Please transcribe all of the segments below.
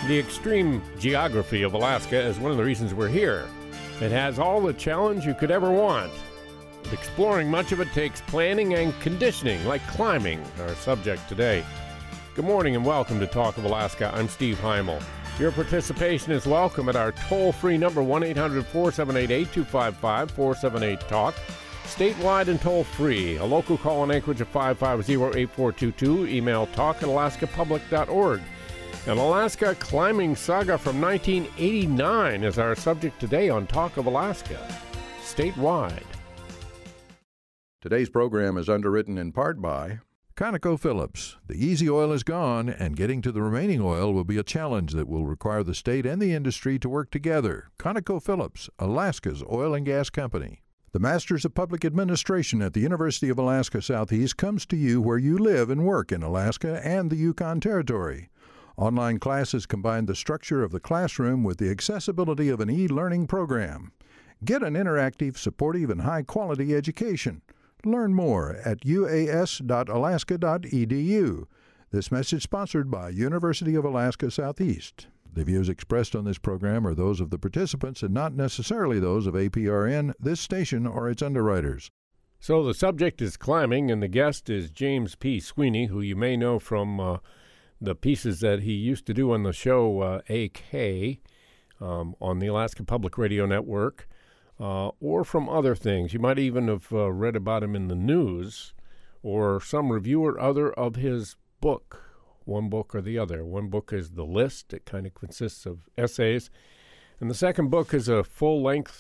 The extreme geography of Alaska is one of the reasons we're here. It has all the challenge you could ever want. But exploring much of it takes planning and conditioning, like climbing, our subject today. Good morning and welcome to Talk of Alaska. I'm Steve Heimel. Your participation is welcome at our toll-free number, 1-800-478-8255, 478-TALK. Statewide and toll-free. A local call in Anchorage at 550-8422. Email talk@alaskapublic.org. An Alaska climbing saga from 1989 is our subject today on Talk of Alaska. Statewide. Today's program is underwritten in part by ConocoPhillips. The easy oil is gone, and getting to the remaining oil will be a challenge that will require the state and the industry to work together. ConocoPhillips, Alaska's oil and gas company. The Masters of Public Administration at the University of Alaska Southeast comes to you where you live and work in Alaska and the Yukon Territory. Online classes combine the structure of the classroom with the accessibility of an e-learning program. Get an interactive, supportive, and high-quality education. Learn more at uas.alaska.edu. This message sponsored by University of Alaska Southeast. The views expressed on this program are those of the participants and not necessarily those of APRN, this station, or its underwriters. So the subject is climbing, and the guest is James P. Sweeney, who you may know from the pieces that he used to do on the show AK on the Alaska Public Radio Network, or from other things. You might even have read about him in the news, or some review or other of his book, one book or the other. One book is The List. It kind of consists of essays. And the second book is a full-length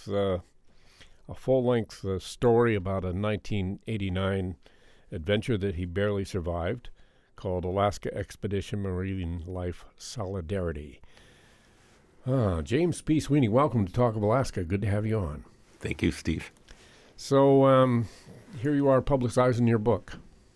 story about a 1989 adventure that he barely survived, called Alaska Expedition Marine Life Solidarity. James P. Sweeney, welcome to Talk of Alaska. Good to have you on. Thank you, Steve. So here you are publicizing your book.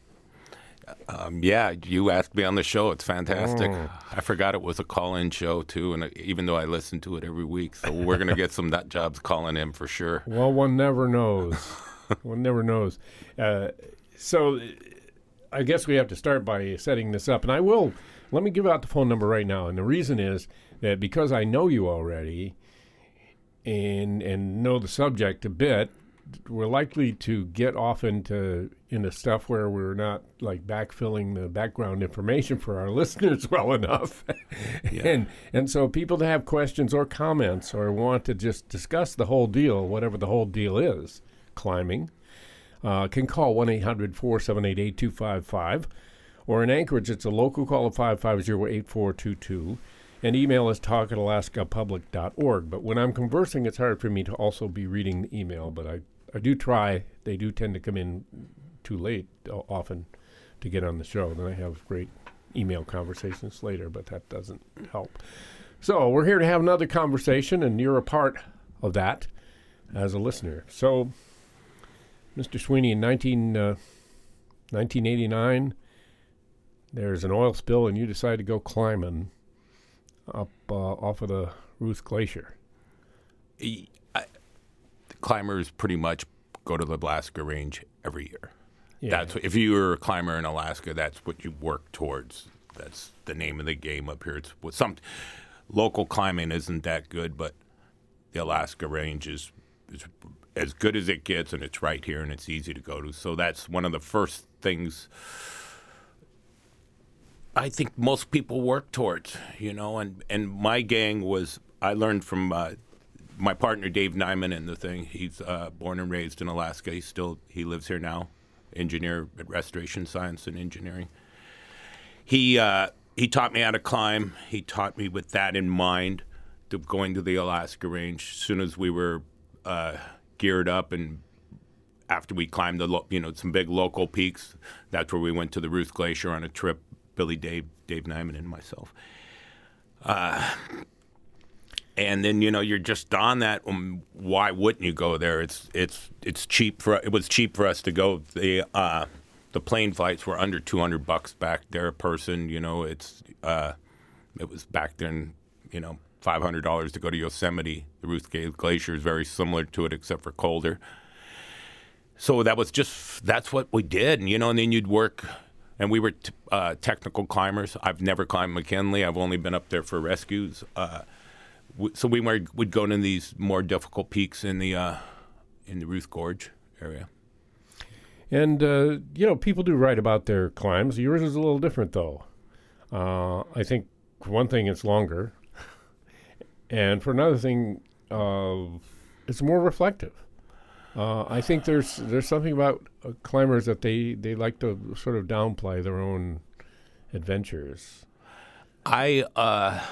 Yeah, you asked me on the show. It's fantastic. I forgot it was a call-in show, too, and even though I listen to it every week. So we're going to get some nut jobs calling in for sure. Well, one never knows. One never knows. So I guess we have to start by setting this up. And let me give out the phone number right now. And the reason is that because I know you already and know the subject a bit, we're likely to get off into stuff where we're not like backfilling the background information for our listeners well enough. Yeah. And so people that have questions or comments or want to just discuss the whole deal, whatever the whole deal is, climbing, can call 1-800-478-8255. Or in Anchorage, it's a local call of 550-8422. And email is talk@alaskapublic.org. But when I'm conversing, it's hard for me to also be reading the email. But I do try. They do tend to come in too late often to get on the show. Then I have great email conversations later, but that doesn't help. So we're here to have another conversation, and you're a part of that as a listener. So, Mr. Sweeney, in 1989, there's an oil spill, and you decide to go climbing up off of the Ruth Glacier. The climbers pretty much go to the Alaska Range every year. Yeah. If you're a climber in Alaska, that's what you work towards. That's the name of the game up here. It's some local climbing isn't that good, but the Alaska Range is as good as it gets, and it's right here, and it's easy to go to. So that's one of the first things I think most people work towards, and my gang was, I learned from my partner Dave Nyman in the thing. He's born and raised in Alaska. He lives here now, engineer at Restoration Science and Engineering. He taught me how to climb. He taught me with that in mind to going to the Alaska Range. As soon as we were geared up, and after we climbed some big local peaks, that's where we went to the Ruth Glacier on a trip. Billy, Dave Nyman, and myself. And then you're just on that. Why wouldn't you go there? It's cheap it was cheap for us to go. The plane flights were under $200 back there a person. It was back then. $500 to go to Yosemite. The Ruth Glacier is very similar to it, except for colder. So that's what we did, and then you'd work And we were technical climbers. I've never climbed McKinley. I've only been up there for rescues. So we'd go to these more difficult peaks in the Ruth Gorge area. And, people do write about their climbs. Yours is a little different, though. I think, for one thing, it's longer. And for another thing, it's more reflective. I think there's something about climbers that they like to sort of downplay their own adventures. Because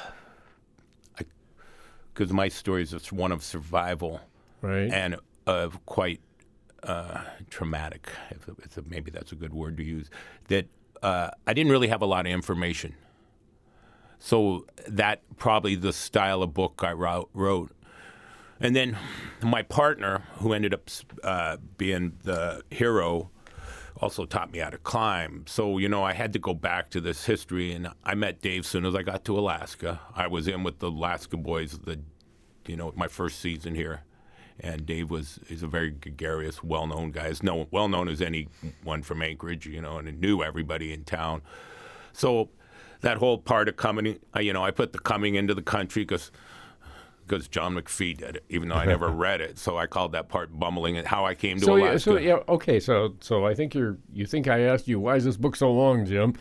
my story is just one of survival, right, and of quite traumatic. Maybe that's a good word to use. That I didn't really have a lot of information, so that probably the style of book I wrote. And then my partner, who ended up being the hero, also taught me how to climb. So, I had to go back to this history, and I met Dave as soon as I got to Alaska. I was in with the Alaska boys, my first season here. And Dave is a very gregarious, well-known guy. As well-known as anyone from Anchorage, and knew everybody in town. So that whole part of coming, I put the coming into the country because John McPhee did it, even though I never read it. So I called that part bumbling and how I came to Alaska. Okay. So I think you think I asked you, why is this book so long, Jim?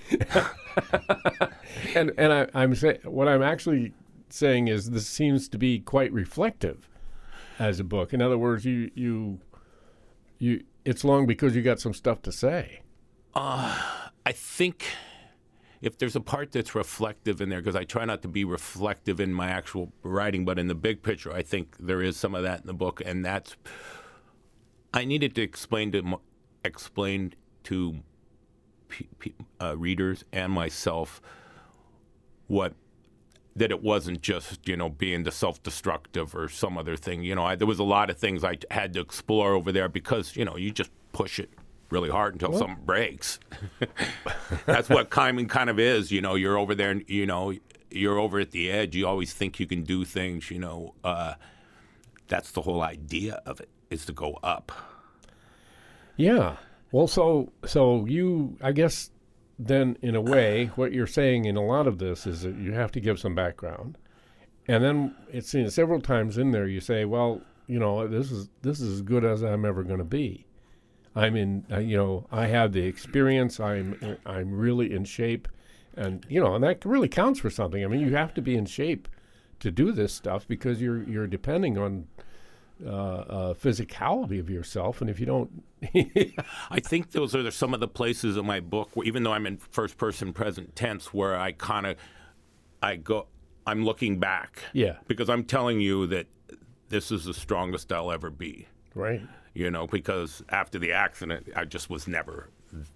and I'm saying, what I'm actually saying is this seems to be quite reflective as a book. In other words, you it's long because you got some stuff to say. I think if there's a part that's reflective in there, because I try not to be reflective in my actual writing, but in the big picture, I think there is some of that in the book, and that's I needed to explain to readers and myself that it wasn't just being the self-destructive or some other thing. There was a lot of things I had to explore over there because you just push it really hard until something breaks. That's what climbing kind of is. You're over there and, you're over at the edge. You always think you can do things, that's the whole idea of it, is to go up. Yeah. Well, so you, I guess, then in a way, what you're saying in a lot of this is that you have to give some background. And then it's several times in there you say, well, this is as good as I'm ever going to be. I have the experience. I'm really in shape, and and that really counts for something. I mean, you have to be in shape to do this stuff because you're depending on physicality of yourself, and if you don't, I think those are some of the places in my book where, even though I'm in first person present tense, where I'm looking back, because I'm telling you that this is the strongest I'll ever be, right? Because after the accident, I just was never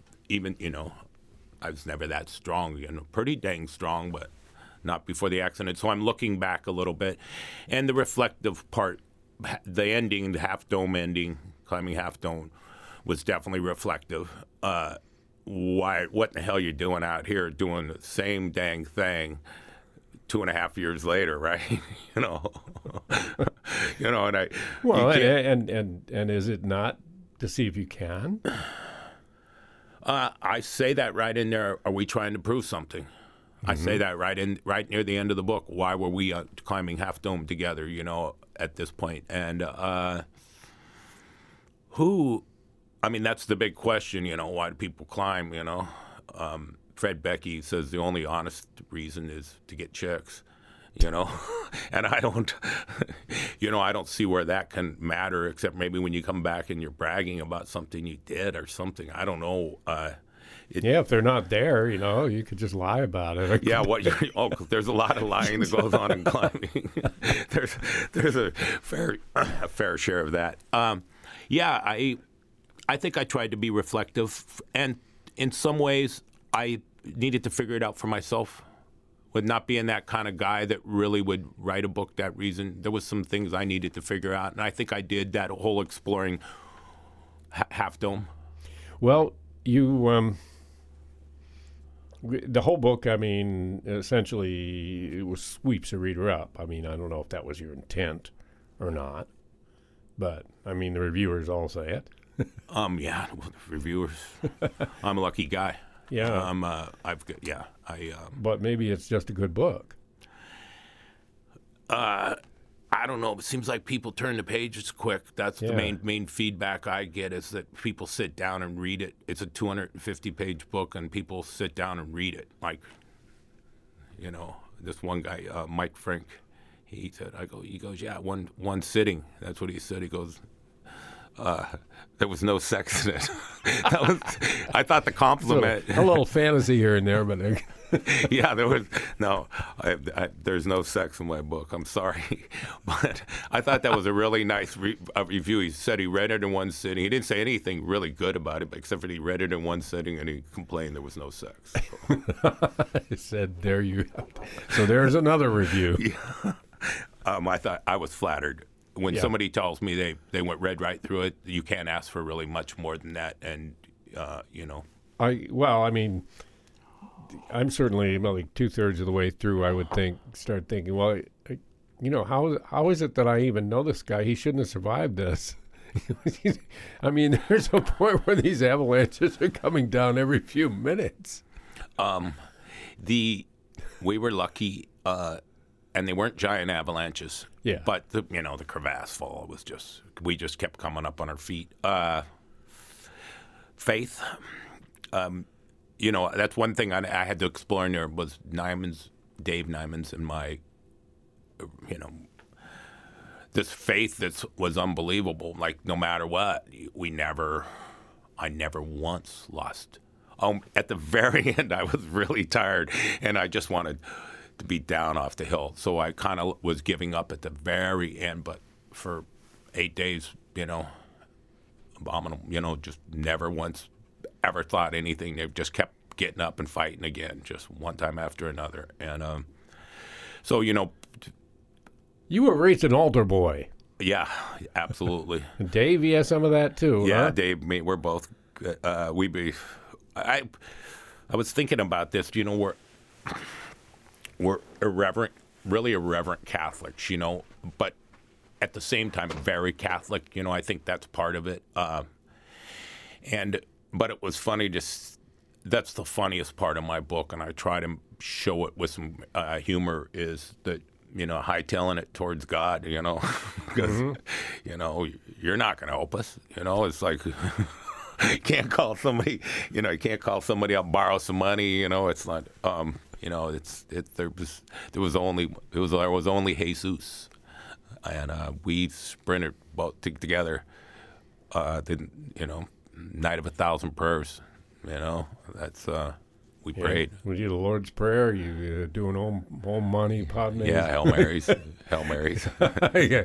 I was never that strong, pretty dang strong, but not before the accident. So I'm looking back a little bit. And the reflective part, the ending, the Half Dome ending, climbing Half Dome, was definitely reflective. What in the hell you doing out here doing the same dang thing 2.5 years later, right? And and is it not to see if you can? I say that right in there. Are we trying to prove something? Mm-hmm. I say that right near the end of the book. Why were we climbing Half Dome together? At this point, and that's the big question. Why do people climb? Fred Becky says the only honest reason is to get chicks, and I don't, I don't see where that can matter, except maybe when you come back and you're bragging about something you did or something. I don't know. If they're not there, you could just lie about it. There's a lot of lying that goes on in climbing. there's a fair share of that. I think I tried to be reflective, and in some ways, I needed to figure it out for myself. With not being that kind of guy that really would write a book that reason, there was some things I needed to figure out, and I think I did that whole exploring Half Dome. Well, you, the whole book, essentially, it sweeps a reader up. I don't know if that was your intent or not, but, the reviewers all say it. Reviewers. I'm a lucky guy. Yeah. I've got, yeah. But maybe it's just a good book. I don't know. It seems like people turn the pages quick. That's the Yeah. main feedback I get is that people sit down and read it. It's a 250-page book, and people sit down and read it. Like, this one guy, Mike Frank, he said, he goes, yeah, one sitting. That's what he said. He goes, there was no sex in it. I thought the compliment. A little fantasy here and there, but Yeah, there was no. There's no sex in my book. I'm sorry, but I thought that was a really nice review. He said he read it in one sitting. He didn't say anything really good about it, but except for he read it in one sitting and he complained there was no sex. I said, "There you." So there's another review. Yeah. I thought I was flattered. When somebody tells me they went read right through it, you can't ask for really much more than that. And I mean, I'm certainly about like 2/3 of the way through. I would start thinking, well, how is it that I even know this guy? He shouldn't have survived this. I mean, there's a point where these avalanches are coming down every few minutes. We were lucky, and they weren't giant avalanches. Yeah. But the crevasse fall was we just kept coming up on our feet. Faith. That's one thing I had to explore in there was Dave Nyman's and my, this faith that was unbelievable. Like no matter what, I never once lost. At the very end, I was really tired, and I just wanted to be down off the hill. So I kind of was giving up at the very end, but for 8 days, abominable, just never once ever thought anything. They just kept getting up and fighting again, just one time after another. And so, You were raised an altar boy. Yeah, absolutely. Dave, you had some of that too. Yeah, huh? Dave, me, we're both. I was thinking about this. We're irreverent, really irreverent Catholics, but at the same time very Catholic. I think that's part of it. But it was funny. That's the funniest part of my book, and I try to show it with some humor. Is that hightailing it towards God, because you're not going to help us. It's like. You can't call somebody, you can't call somebody up, borrow some money, it's not, there was only Jesus, and we sprinted both together, night of 1,000 prayers, that's, we prayed. Was you the Lord's Prayer? You doing home money, Padre? Yeah, Hail Marys, Hail Marys. Yeah.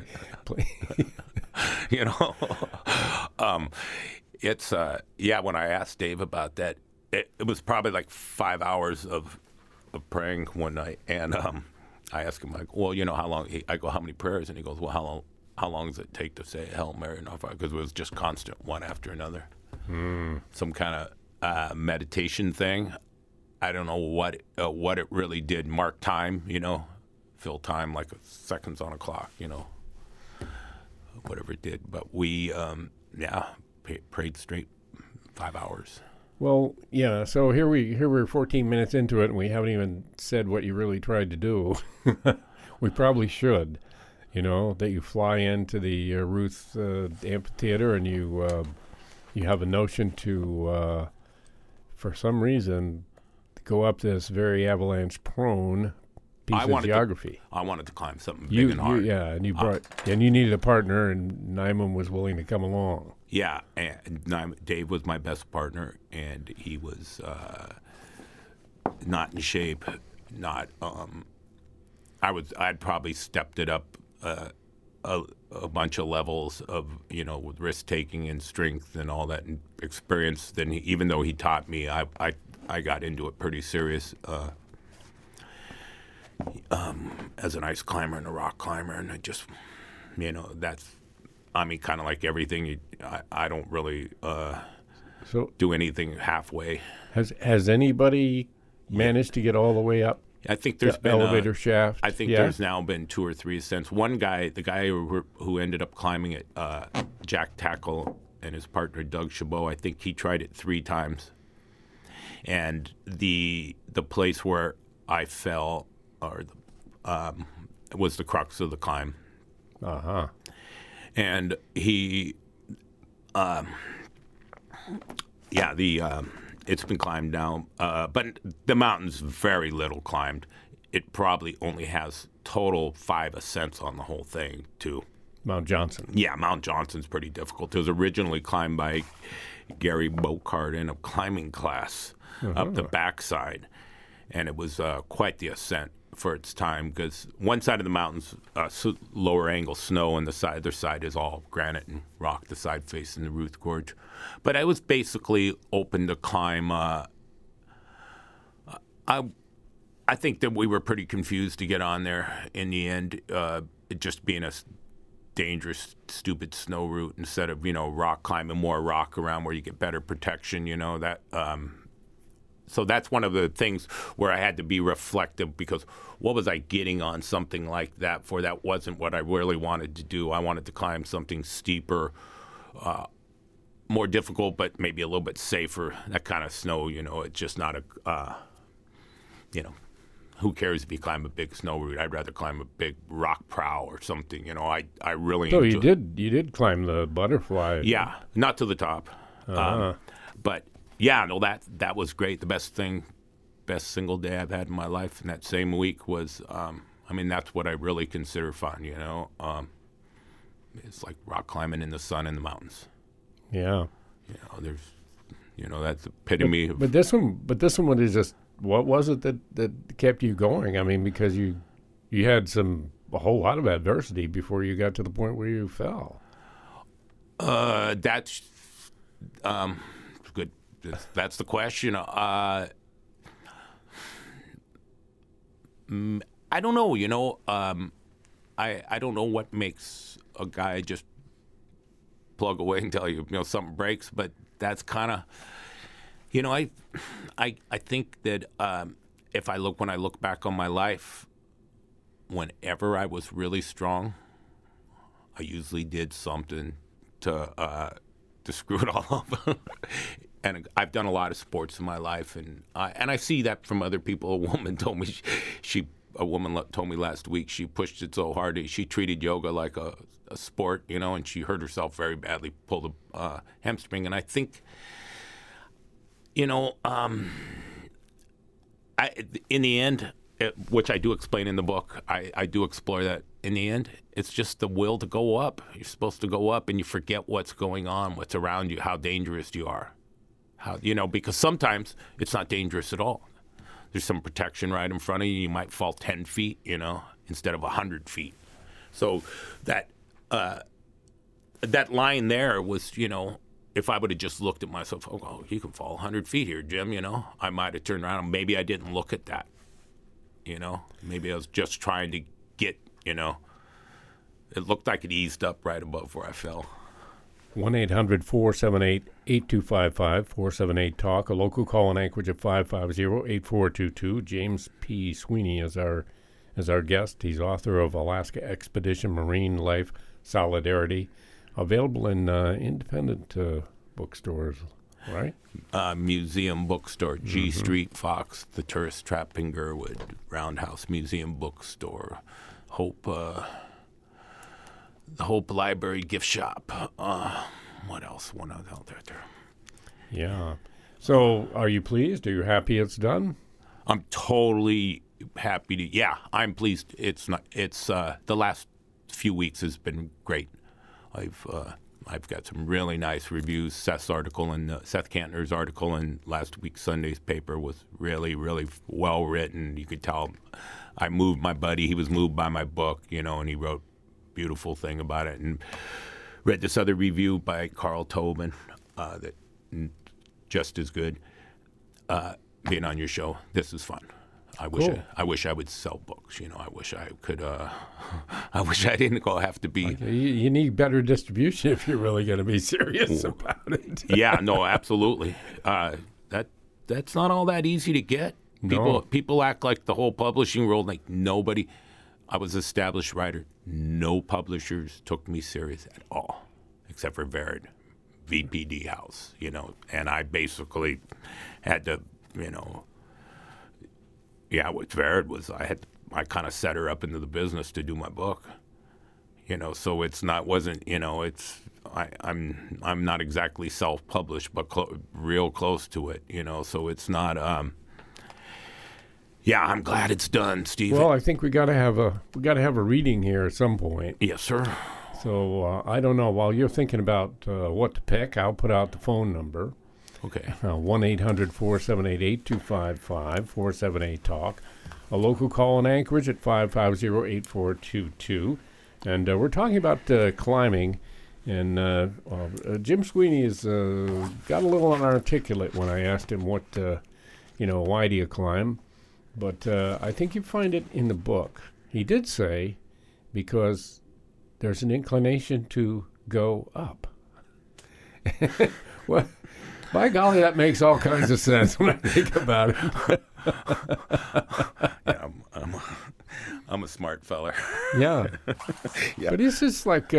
It's when I asked Dave about that, it was probably like 5 hours of praying one night, and I asked him like, well, how long? I go, how many prayers? And he goes, well, how long does it take to say Hail Mary? Because it was just constant, one after another. Some kind of meditation thing. I don't know what it really did. Mark time, fill time like seconds on a clock, whatever it did. But we, prayed straight 5 hours. Well, yeah. So here we're 14 minutes into it, and we haven't even said what you really tried to do. We probably should. That you fly into the Ruth Amphitheater, and you have a notion to, for some reason, go up this very avalanche-prone piece of geography. I wanted to climb something big and hard. And you needed a partner, and Nyman was willing to come along. Yeah, and Dave was my best partner, and he was not in shape. I'd probably stepped it up a bunch of levels of with risk taking and strength and all that and experience. Then even though he taught me, I got into it pretty serious as an ice climber and a rock climber, and I just that's. Kind of like everything, I don't really do anything halfway. Has anybody managed to get all the way up? I think there's been elevator shaft. I think there's now been 2 or 3 since. One guy, the guy who ended up climbing it, Jack Tackle, and his partner Doug Chabot, I think he tried it 3 times. and the place where I fell, was the crux of the climb. And he, it's been climbed now, but the mountain's very little climbed. It probably only has total 5 ascents on the whole thing, too. Mount Johnson. Yeah, Mount Johnson's pretty difficult. It was originally climbed by Gary Bocart in a climbing class up the backside, and it was quite the ascent for its time, because one side of the mountain's lower angle snow, and the other side is all granite and rock, the side facing the Ruth Gorge. But I was basically open to climb. I think that we were pretty confused to get on there in the end, it just being a dangerous, stupid snow route instead of, rock climbing, more rock around where you get better protection, that. So that's one of the things where I had to be reflective, because what was I getting on something like that for? That wasn't what I really wanted to do. I wanted to climb something steeper, more difficult, but maybe a little bit safer. That kind of snow, it's just not who cares if you climb a big snow route? I'd rather climb a big rock prow or something. I really So enjoy. you did climb the butterfly. Yeah, not to the top, but. Yeah, no, that was great. The best single day I've had in my life in that same week was, that's what I really consider fun, It's like rock climbing in the sun in the mountains. Yeah. There's, that's the epitome of... But this one was just, what was it that kept you going? Because you had a whole lot of adversity before you got to the point where you fell. That's good. That's the question. I don't know. I don't know what makes a guy just plug away until something breaks. But that's kind of, I think that when I look back on my life, whenever I was really strong, I usually did something to screw it all up. And I've done a lot of sports in my life, and I see that from other people. A woman told me told me last week she pushed it so hard she treated yoga like a sport, and she hurt herself very badly, pulled a hamstring. And I think, in the end, which I do explain in the book, I do explore that. In the end, it's just the will to go up. You're supposed to go up, and you forget what's going on, what's around you, how dangerous you are. Because sometimes it's not dangerous at all. There's some protection right in front of you. You might fall 10 feet, instead of 100 feet. So that line there was, if I would have just looked at myself, oh, you can fall 100 feet here, Jim, I might have turned around. Maybe I didn't look at that, Maybe I was just trying to get, it looked like it eased up right above where I fell. 1-800-478-8255, 478-TALK, a local call in Anchorage at 550-8422. James P. Sweeney is our guest. He's author of Alaska Expedition, Marine Life, Solidarity, available in independent bookstores, right? Museum bookstore, G Street, Fox, The Tourist Trap in Gerwood, Roundhouse Museum Bookstore, Hope... the Hope Library gift shop. What else? One out there. Yeah. So, are you pleased? Are you happy it's done? I'm totally happy to. Yeah, I'm pleased. It's not. It's the last few weeks has been great. I've got some really nice reviews. Seth Kantner's article in last week's Sunday's paper was really, really well written. You could tell I moved my buddy. He was moved by my book, and he wrote beautiful thing about it. And read this other review by Carl Tobin that just as good. Being on your show, this is fun. I wish I would sell books. I wish I could. I wish I didn't have to be. You need better distribution if you're really going to be serious about it. Yeah, no, absolutely. That's not all that easy to get. People act like the whole publishing world, like nobody. I was an established writer. No publishers took me serious at all, except for VPD House, and I basically had to you know, yeah, with Vered was I kind of set her up into the business to do my book, you know. So wasn't you know, I'm not exactly self-published, but real close to it, you know. So it's not. Yeah, I'm glad it's done, Steve. Well, I think we got to have a reading here at some point. Yes, sir. So I don't know. While you're thinking about what to pick, I'll put out the phone number. Okay. 1-800-478-8255, 478-TALK. A local call in Anchorage at 550-8422. And we're talking about climbing. And Jim Sweeney has got a little inarticulate when I asked him what, why do you climb? But I think you find it in the book. He did say because there's an inclination to go up. Well, by golly, that makes all kinds of sense when I think about it. Yeah, I'm a smart feller. Yeah. Yeah. But it's just like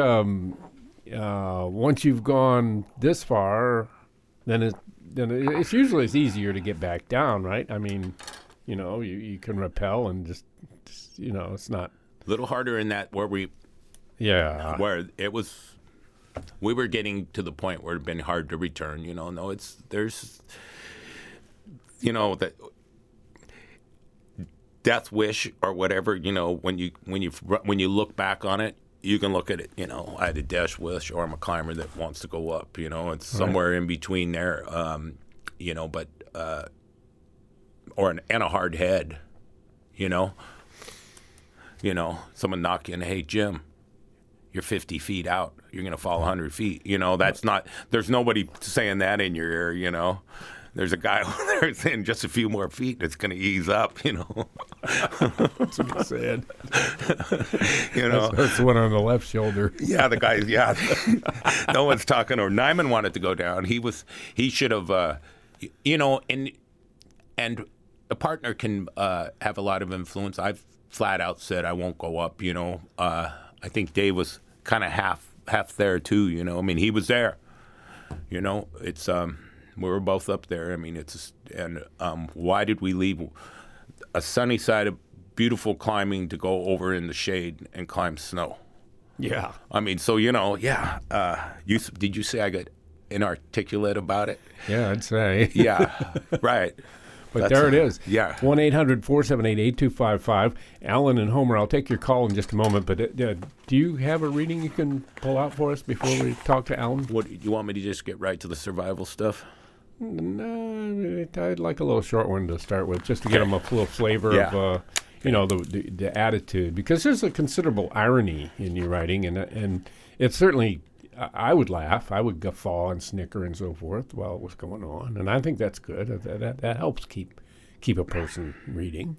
once you've gone this far, then it's usually easier to get back down, right? I mean, you know, you can rappel and just you know, it's not A little harder in that where it was. We were getting to the point where it'd been hard to return. You know, there's, you know, that death wish or whatever. You know, when you look back on it, you can look at it. You know, I had a death wish, or I'm a climber that wants to go up. You know, it's somewhere in between there. You know, but and a hard head. You know, someone knock you in, hey Jim, you're 50 feet out. You're going to fall 100 feet. You know, there's nobody saying that in your ear, you know. There's a guy over there saying just a few more feet, it's going to ease up, you know. That's what he said. You know. That's the one on the left shoulder. Yeah, the guy, yeah. No one's talking. Or Nyman wanted to go down. He should have, you know, and a partner can have a lot of influence. I've flat out said I won't go up, you know. I think Dave was kind of half there too, you know. I mean, he was there, you know. It's we were both up there. I mean, why did we leave a sunny side of beautiful climbing to go over in the shade and climb snow? Yeah. I mean, so you know, yeah. Did you say I got inarticulate about it? Yeah, I'd say. Yeah, right. But there it is. Yeah. 1-800-478-8255. Alan and Homer, I'll take your call in just a moment. But do you have a reading you can pull out for us before we talk to Alan? What, you want me to just get right to the survival stuff? No, I'd like a little short one to start with, just to get them a little flavor of, the attitude. Because there's a considerable irony in your writing, and it's certainly... I would laugh. I would guffaw and snicker and so forth while it was going on, and I think that's good. That helps keep a person reading.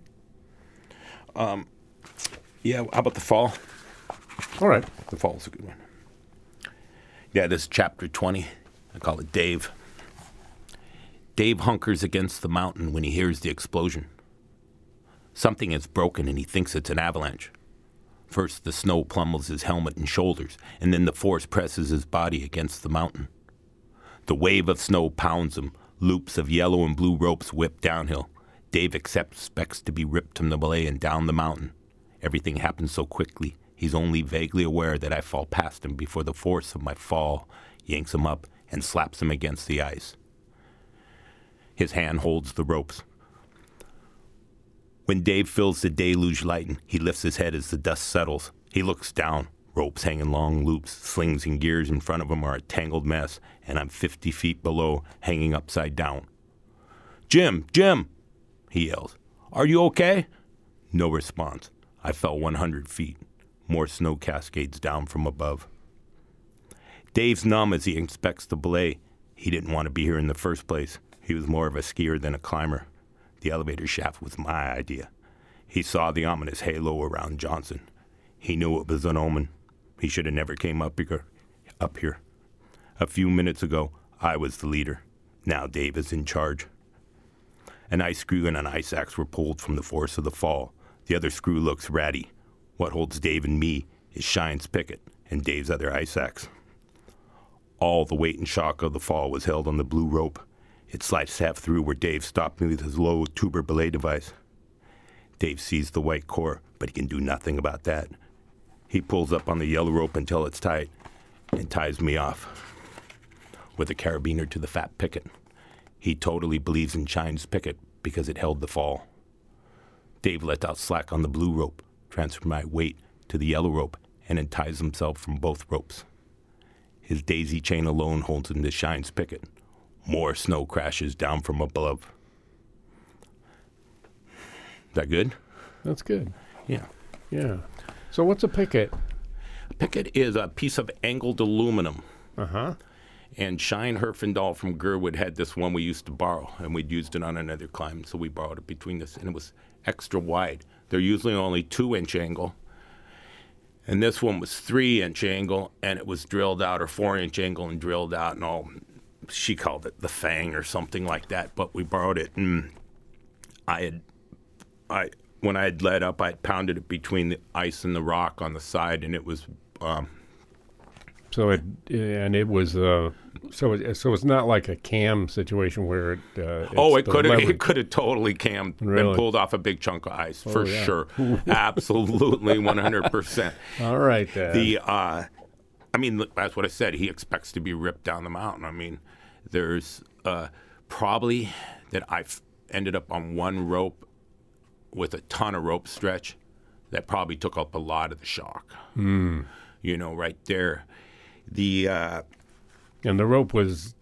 Yeah. How about the fall? All right. The fall's a good one. Yeah, this is chapter 20. I call it Dave. Dave hunkers against the mountain when he hears the explosion. Something is broken, and he thinks it's an avalanche. First, the snow pummels his helmet and shoulders, and then the force presses his body against the mountain. The wave of snow pounds him. Loops of yellow and blue ropes whip downhill. Dave expects to be ripped from the belay and down the mountain. Everything happens so quickly, he's only vaguely aware that I fall past him before the force of my fall yanks him up and slaps him against the ice. His hand holds the ropes. When Dave feels the deluge lighten, he lifts his head as the dust settles. He looks down. Ropes hang in long loops. Slings and gears in front of him are a tangled mess, and I'm 50 feet below, hanging upside down. Jim! Jim! He yells. Are you okay? No response. I fell 100 feet. More snow cascades down from above. Dave's numb as he inspects the belay. He didn't want to be here in the first place. He was more of a skier than a climber. The elevator shaft was my idea. He saw the ominous halo around Johnson. He knew it was an omen. He should have never came up here. A few minutes ago, I was the leader. Now Dave is in charge. An ice screw and an ice axe were pulled from the force of the fall. The other screw looks ratty. What holds Dave and me is Shine's picket and Dave's other ice axe. All the weight and shock of the fall was held on the blue rope. It sliced half through where Dave stopped me with his low tuber belay device. Dave sees the white core, but he can do nothing about that. He pulls up on the yellow rope until it's tight and ties me off with a carabiner to the fat picket. He totally believes in Shine's picket because it held the fall. Dave lets out slack on the blue rope, transfers my weight to the yellow rope, and unties himself from both ropes. His daisy chain alone holds him to Shine's picket. More snow crashes down from above. Is that good? That's good. Yeah. Yeah. So what's a picket? A picket is a piece of angled aluminum. Uh-huh. And Shine Herfindahl from Gerwood had this one we used to borrow, and we'd used it on another climb, so we borrowed it between us, and it was extra wide. They're usually only 2-inch angle, and this one was 3-inch angle, and it was drilled out, or 4-inch angle and drilled out, and all. She called it the Fang or something like that, but we borrowed it, and when I had led up, I had pounded it between the ice and the rock on the side, and it was. So it's not like a cam situation where it. It could have totally cammed Really? and pulled off a big chunk of ice for yeah. sure, absolutely 100%. All right. Then. That's what I said. He expects to be ripped down the mountain. I mean, there's probably that I've ended up on one rope with a ton of rope stretch that probably took up a lot of the shock. Right there. And the rope was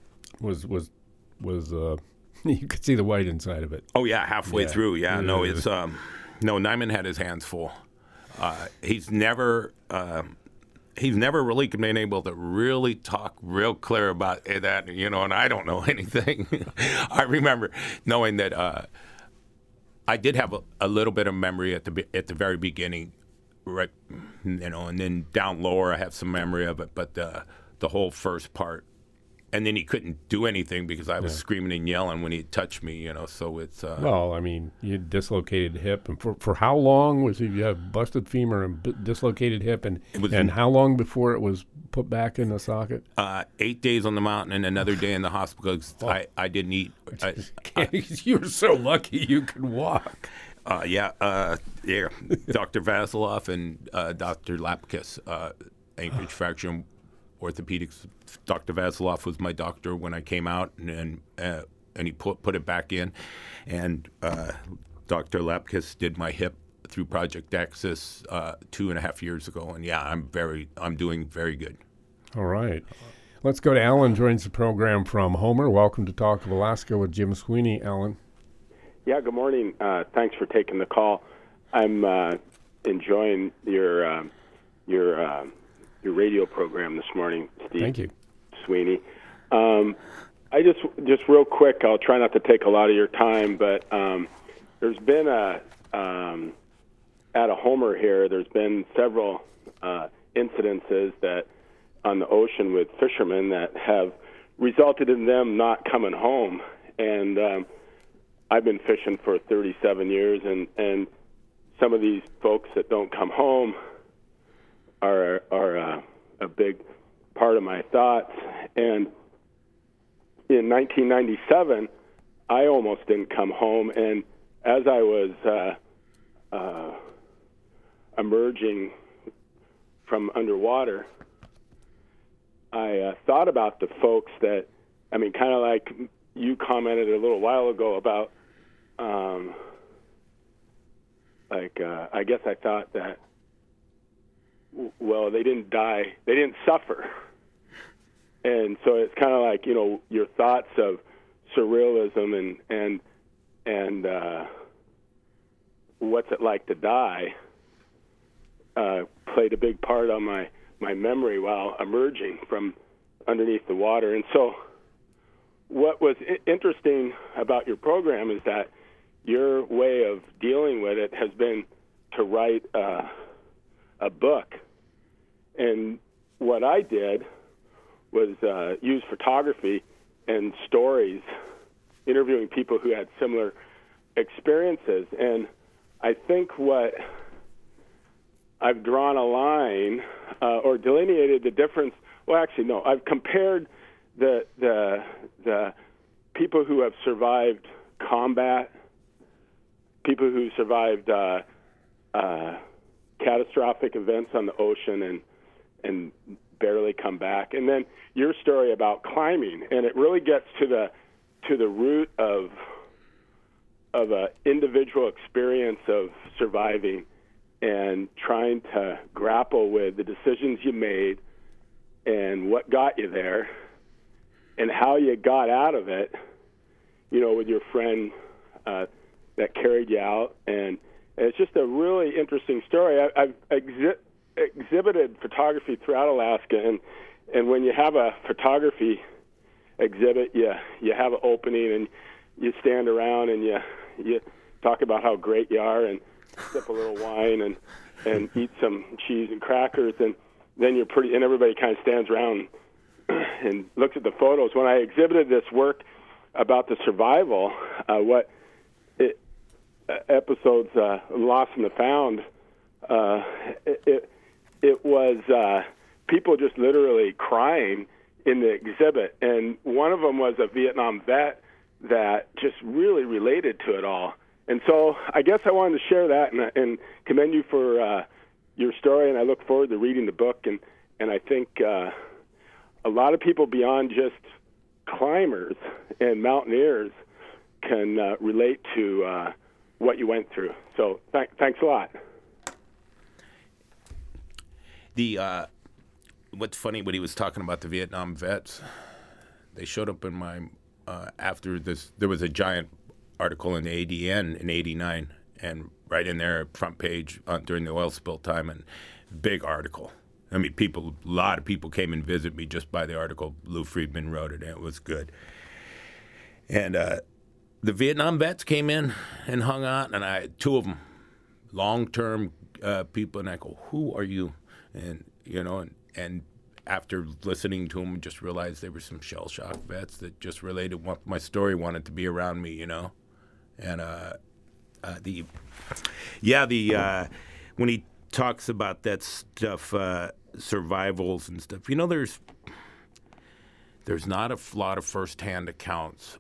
you could see the white inside of it. Oh yeah, halfway through. Yeah, no, Yeah. it's Nyman had his hands full. He's never really been able to really talk real clear about that, and I don't know anything. I remember knowing that I did have a little bit of memory at the very beginning, right? And then down lower I have some memory of it, but the whole first part, and then he couldn't do anything because I was screaming and yelling when he touched me, So it's well, I mean, you dislocated hip, and for how long was you have busted femur and dislocated hip, and how long before it was put back in the socket? 8 days on the mountain and another day in the hospital because I didn't eat. You were so lucky you could walk. Dr. Vasiloff and Dr. Lapkus, Anchorage Fracture and Orthopedics. Dr. Vasiloff was my doctor when I came out, and he put it back in, and Dr. Lapkus did my hip through Project Axis 2.5 years ago, and I'm doing very good. All right. Let's go to Alan, joins the program from Homer. Welcome to Talk of Alaska with Jim Sweeney. Alan. Yeah, good morning. Thanks for taking the call. I'm enjoying your radio program this morning, Steve. Thank you, Sweeney. I just real quick. I'll try not to take a lot of your time, but there's been at a Homer here. There's been several incidences that on the ocean with fishermen that have resulted in them not coming home, and I've been fishing for 37 years, and some of these folks that don't come home are a big part of my thoughts. And in 1997, I almost didn't come home, and as I was emerging from underwater, I thought about the folks that, kind of like you commented a little while ago about, I guess I thought that, well, they didn't die, they didn't suffer. And so it's kind of like, your thoughts of surrealism and what's it like to die played a big part on my memory while emerging from underneath the water. And so what was interesting about your program is that your way of dealing with it has been to write a book. And what I did was use photography and stories, interviewing people who had similar experiences. And I think what I've drawn a line or delineated the difference. Well, actually, no. I've compared the people who have survived combat, people who survived catastrophic events on the ocean and barely come back, and then your story about climbing, and it really gets to the root of an individual experience of surviving and trying to grapple with the decisions you made and what got you there and how you got out of it, with your friend that carried you out. And it's just a really interesting story. I've exhibited photography throughout Alaska, and when you have a photography exhibit, you have an opening and you stand around and you talk about how great you are and sip a little wine and eat some cheese and crackers, and then and everybody kind of stands around and looks at the photos. When I exhibited this work about the survival, episodes Lost and the Found, it was people just literally crying in the exhibit, and one of them was a Vietnam vet that just really related to it all. And so I guess I wanted to share that and commend you for your story, and I look forward to reading the book. And I think a lot of people beyond just climbers and mountaineers can relate to what you went through. So thanks a lot. What's funny, when he was talking about the Vietnam vets, they showed up in my after this. There was a giant article in the ADN in '89, and right in there, front page during the oil spill time, and big article. I mean, a lot of people came and visit me just by the article. Lou Friedman wrote it, and it was good. And the Vietnam vets came in and hung out, and two of them, long-term people, and I go, "Who are you?" And and after listening to them, just realized they were some shell-shock vets that just related what my story, wanted to be around me, And when he talks about that stuff, survivals and stuff, there's not a lot of first-hand accounts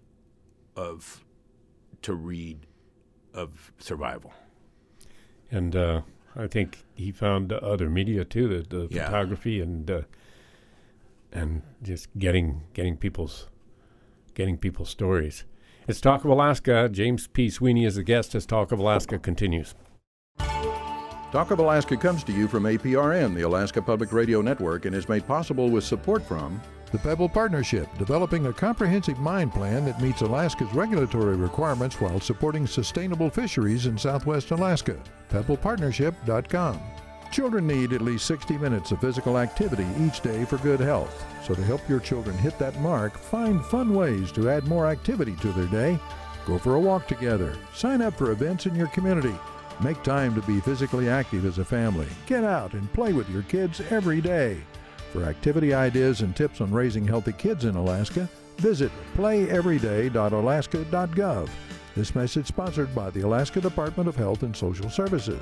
to read of survival. And I think he found other media too, the photography and just getting people's stories. It's Talk of Alaska. James P. Sweeney is the guest as Talk of Alaska continues. Talk of Alaska comes to you from APRN, the Alaska Public Radio Network, and is made possible with support from the Pebble Partnership, developing a comprehensive mine plan that meets Alaska's regulatory requirements while supporting sustainable fisheries in Southwest Alaska. PebblePartnership.com. Children need at least 60 minutes of physical activity each day for good health. So to help your children hit that mark, find fun ways to add more activity to their day. Go for a walk together. Sign up for events in your community. Make time to be physically active as a family. Get out and play with your kids every day. For activity ideas and tips on raising healthy kids in Alaska, visit playeveryday.alaska.gov. This message sponsored by the Alaska Department of Health and Social Services.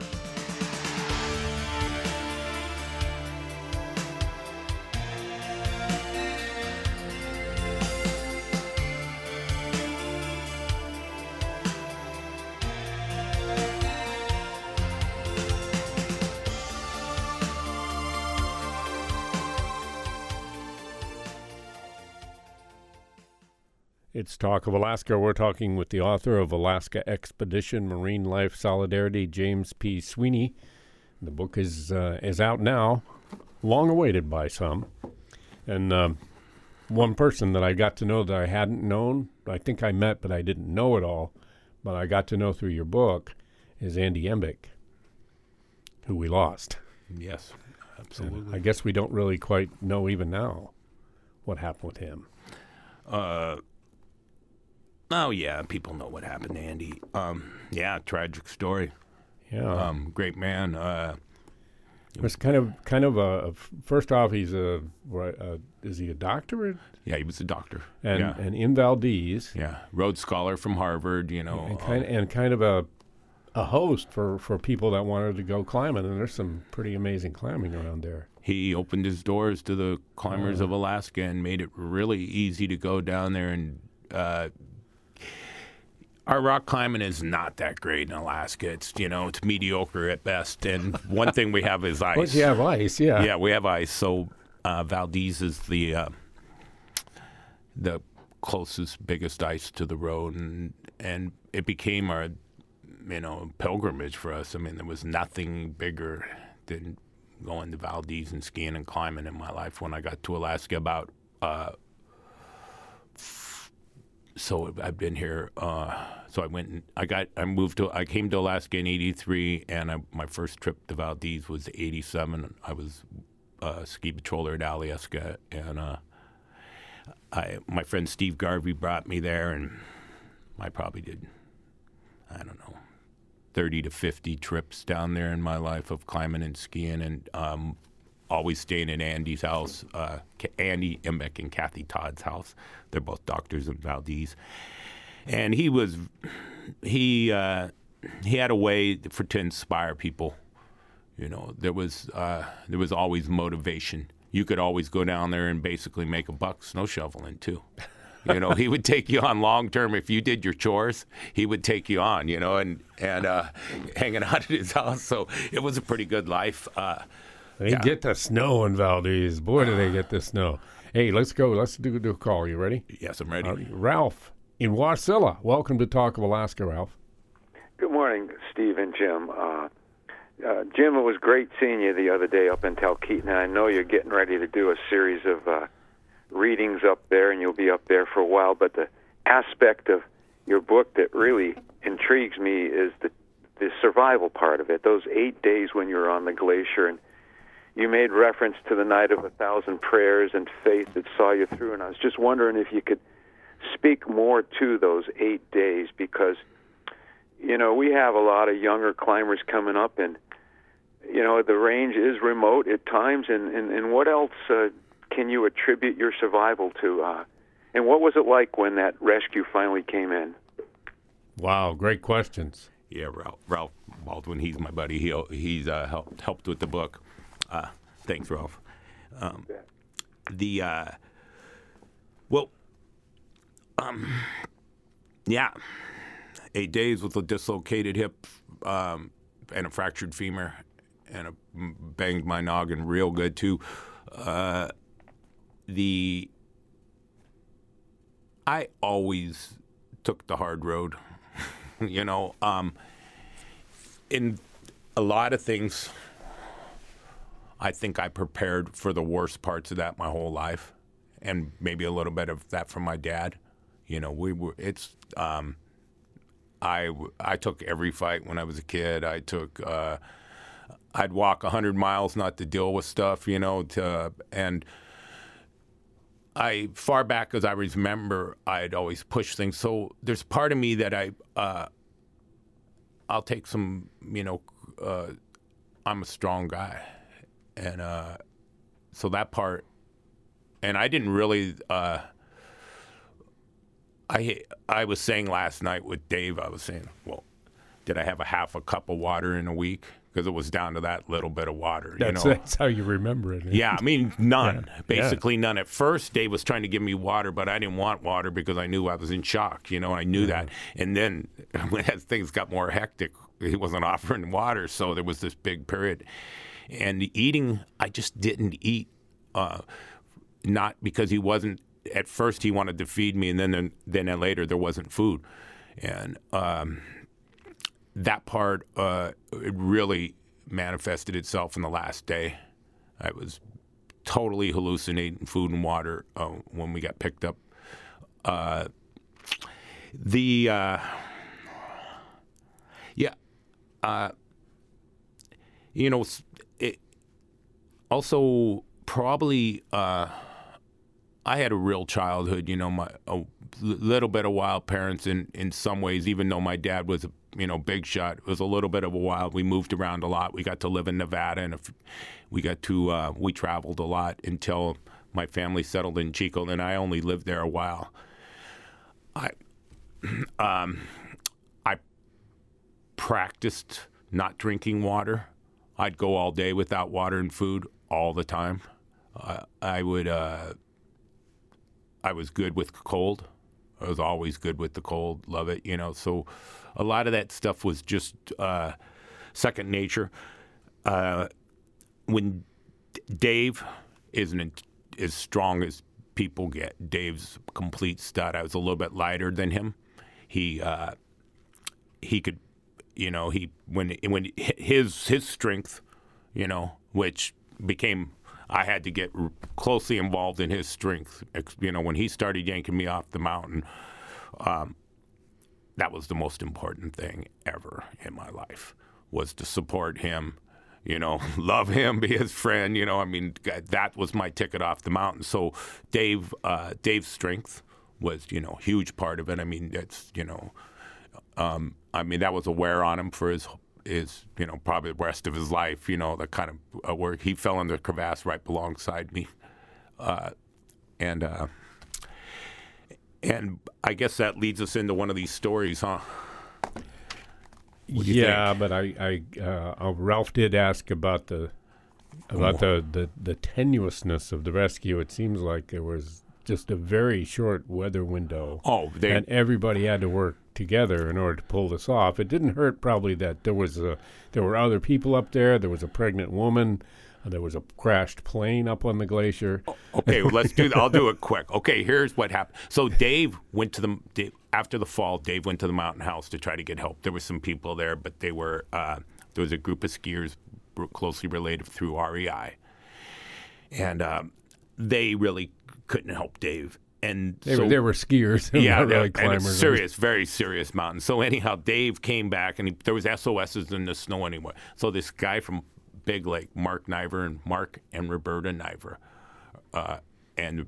It's Talk of Alaska. We're talking with the author of Alaska Expedition, Marine Life Solidarity, James P. Sweeney. The book is out now, long awaited by some. And one person that I got to know that I hadn't known, I think I met, but I didn't know at all, but I got to know through your book, is Andy Embick, who we lost. Yes, absolutely. And I guess we don't really quite know even now what happened with him. Oh, yeah, people know what happened to Andy. Tragic story. Yeah. Great man. It was kind of a first off, he's is he a doctor? Yeah, he was a doctor. And in Valdez. Yeah, Rhodes Scholar from Harvard, And kind of a host for people that wanted to go climbing, and there's some pretty amazing climbing around there. He opened his doors to the climbers of Alaska and made it really easy to go down there and our rock climbing is not that great in Alaska. It's it's mediocre at best. And one thing we have is ice. Well, you have ice, yeah. Yeah, we have ice. So Valdez is the closest, biggest ice to the road, and it became our pilgrimage for us. I mean, there was nothing bigger than going to Valdez and skiing and climbing in my life when I got to Alaska. So I've been here. So I went and I came to Alaska in '83, and my first trip to Valdez was '87. I was a ski patroller at Alyeska, and my friend Steve Garvey brought me there, and I probably did, 30 to 50 trips down there in my life of climbing and skiing, and always staying at Andy's house, Andy Embeck and Kathy Todd's house. They're both doctors in Valdez. And he had a way to inspire people. There was always motivation. You could always go down there and basically make a buck snow shoveling too. He would take you on long term. If you did your chores, he would take you on, and hanging out at his house. So it was a pretty good life. They get the snow in Valdez. Boy, do they get the snow. Hey, let's go. Let's do a call. You ready? Yes, I'm ready. Ralph in Wasilla. Welcome to Talk of Alaska, Ralph. Good morning, Steve and Jim. Jim, it was great seeing you the other day up in Talkeetna. I know you're getting ready to do a series of readings up there, and you'll be up there for a while. But the aspect of your book that really intrigues me is the survival part of it. Those 8 days when you were on the glacier, and you made reference to the night of 1,000 prayers and faith that saw you through. And I was just wondering if you could speak more to those 8 days, because we have a lot of younger climbers coming up, and the range is remote at times. And what else can you attribute your survival to? And what was it like when that rescue finally came in? Wow, great questions. Yeah, Ralph Baldwin, he's my buddy. He's helped with the book. Thanks, Ralph. Yeah, 8 days with a dislocated hip and a fractured femur, and banged my noggin real good too. I always took the hard road, in a lot of things. I think I prepared for the worst parts of that my whole life, and maybe a little bit of that from my dad. I took every fight when I was a kid. I'd walk 100 miles not to deal with stuff, and far back as I remember, I'd always push things. So there's part of me that I'll take some, I'm a strong guy. And so that part, and I didn't really, I was saying last night with Dave, I was saying, well, did I have a half a cup of water in a week? Because it was down to that little bit of water. That's how you remember it. Yeah, I mean, none. Yeah. Basically none. At first, Dave was trying to give me water, but I didn't want water because I knew I was in shock. I knew that. And then as things got more hectic, he wasn't offering water, so there was this big period. And eating, I just didn't eat, not because he wasn't. At first, he wanted to feed me, and then later there wasn't food, and that part it really manifested itself in the last day. I was totally hallucinating food and water when we got picked up. It also probably I had a real childhood, a little bit of wild parents in some ways, even though my dad was a big shot. It was a little bit of a wild. We moved around a lot. We got to live in Nevada, and we traveled a lot until my family settled in Chico, and I only lived there a while. I practiced not drinking water. I'd go all day without water and food all the time. I was good with cold. I was always good with the cold, love it, you know. So a lot of that stuff was just second nature. When Dave isn't as strong as people get, Dave's a complete stud. I was a little bit lighter than him. He could, you know, when his strength, you know, which became, I had to get closely involved in his strength. You know, when he started yanking me off the mountain, that was the most important thing ever in my life, was to support him, you know, love him, be his friend. You know, I mean, that was my ticket off the mountain. So Dave's strength was, you know, a huge part of it. I mean, it's, you know, I mean, that was a wear on him for his, you know, probably the rest of his life, you know, the kind of work. He fell in the crevasse right alongside me. And I guess that leads us into one of these stories, huh? Yeah, but Ralph did ask about the tenuousness of the rescue. It seems like there was just a very short weather window. And everybody had to work together in order to pull this off. It didn't hurt probably that there were other people up there. There was a pregnant woman. There was a crashed plane up on the glacier. Okay, well, let's do that. I'll do it quick. Okay, here's what happened. So Dave went to after the fall. Dave went to the mountain house to try to get help. There were some people there, but they were there was a group of skiers closely related through REI, and they really couldn't help Dave. And they were skiers, yeah, really climbers. And serious, very serious mountain. So anyhow, Dave came back, and there was SOSs in the snow anyway. So this guy from Big Lake, Mark and Roberta Niver, and